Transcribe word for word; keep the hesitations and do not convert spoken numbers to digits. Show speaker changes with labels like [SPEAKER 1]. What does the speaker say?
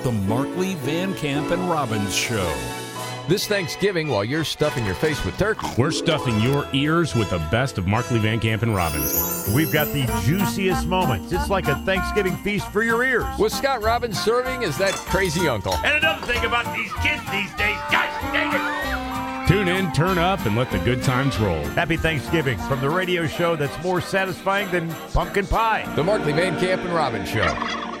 [SPEAKER 1] The Markley, Van Camp, and Robbins Show.
[SPEAKER 2] This Thanksgiving, while you're stuffing your face with turkey,
[SPEAKER 3] we're stuffing your ears with the best of Markley, Van Camp, and Robbins.
[SPEAKER 4] We've got the juiciest moments. It's like a Thanksgiving feast for your ears.
[SPEAKER 2] With Scott Robbins serving as that crazy uncle.
[SPEAKER 4] And another thing about these kids these days, gosh dang it!
[SPEAKER 3] Tune in, turn up, and let the good times roll.
[SPEAKER 4] Happy Thanksgiving from the radio show that's more satisfying than pumpkin pie.
[SPEAKER 2] The Markley, Van Camp, and Robbins Show.